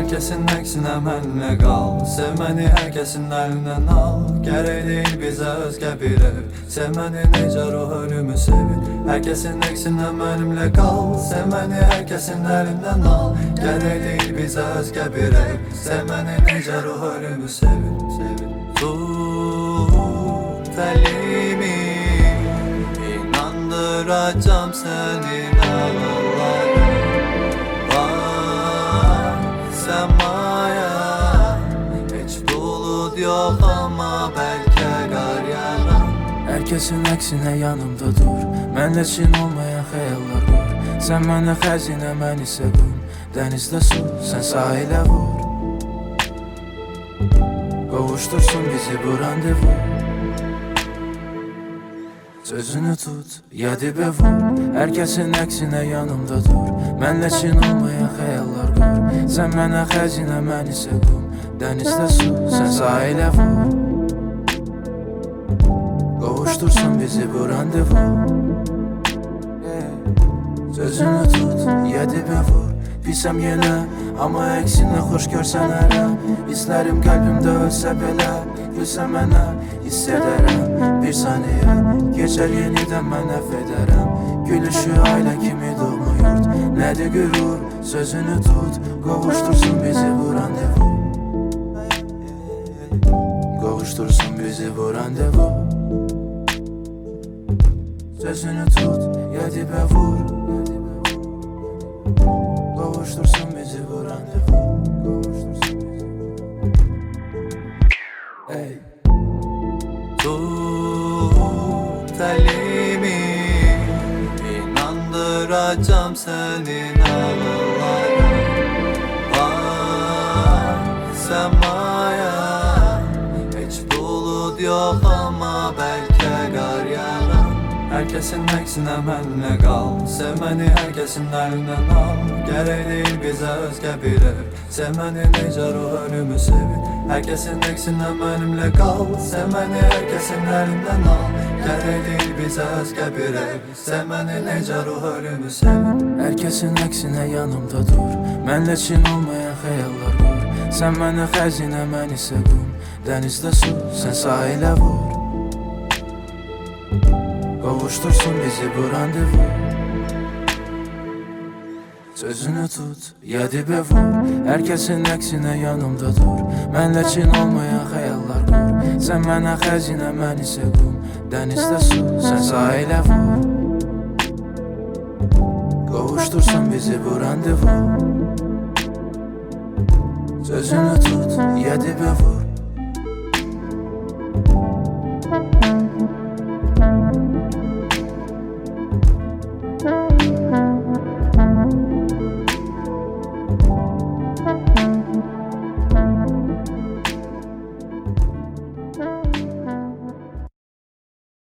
Herkesin əksinə mənimlə qal. Sevməni hər kəsin əlindən al. Gərək deyil bizə özgə bir ev. Sevməni necə ruh ölümü sevir. Herkesin əksinə mənimlə qal. Sevməni hər kəsin əlindən al. Gərək deyil bizə özgə bir ev. Sevməni necə ruh ölümü sevir. Tut əlimi, inandıracağım səni nağıllara. Semaya hiç bulut yok ama belki qar yağar. Herkesin əksinə yanımda dur. Mənlə çin olmayan xəyallar qur. Sən mənə xəzinə, mən isə qum. Dənizdə su, sən sahilə vur. Qovuştursun bizi bu randevu. Sözünü tut, ya dibə vur. Herkesin əksinə yanımda dur. Mənlə çin olmayan xəyallar qur. Sən mənə xəzinə, mən isə qum. Dənizdə su, sən sahilə vur. Qovuştursun bizi bu randevu. Sözünü tut, ya dibə vur. Pisəm yenə, amma əksinə xoş görsən ərə. İstərim qəlbimdə ölsə belə. Gülsə mənə, hiss edərəm. Bir saniyə, geçər yenidən mən əfv edərəm. Gülüşü ailə kimi doğma yurt. Nədir qürur, sözünü tut. Qovuştursun bizi bu randevu. Qovuştursun bizi bu randevu. Sözünü tut, ya dibə vur. Qovuştursun bizi bu randevu. Hey. Tut elimi, inandıracağım seni nağıllara. Bak semaya, hiç bulut yok ama belki qar yağar. Herkesin əksinə mənimlə qal. Sevməni hər kəsin əlindən al. Gərək deyil bizə özgə bir ev. Sevməni necə ruh ölümü sevir. Herkesin əksinə mənimlə qal. Sevməni hər kəsin əlindən al. Gərək deyil bizə özgə bir ev. Sevməni necə ruh ölümü sevir. Herkesin əksinə yanımda dur. Mənlə çin olmayan xəyallar qur. Sən mənə xəzinə, mən isə qum. Dənizdə su, sən sahilə vur. Qovuştursun bizi bu randevu. Sözünü tut, ya dibə vur. Herkesin əksinə yanımda dur. Mənlə çin olmayan xəyallar qur. Sən mənə xəzinə, mən isə qum. Dənizdə su, sən sahilə vur. Qovuştursun bizi bu randevu. Sözünü tut, ya dibə vur.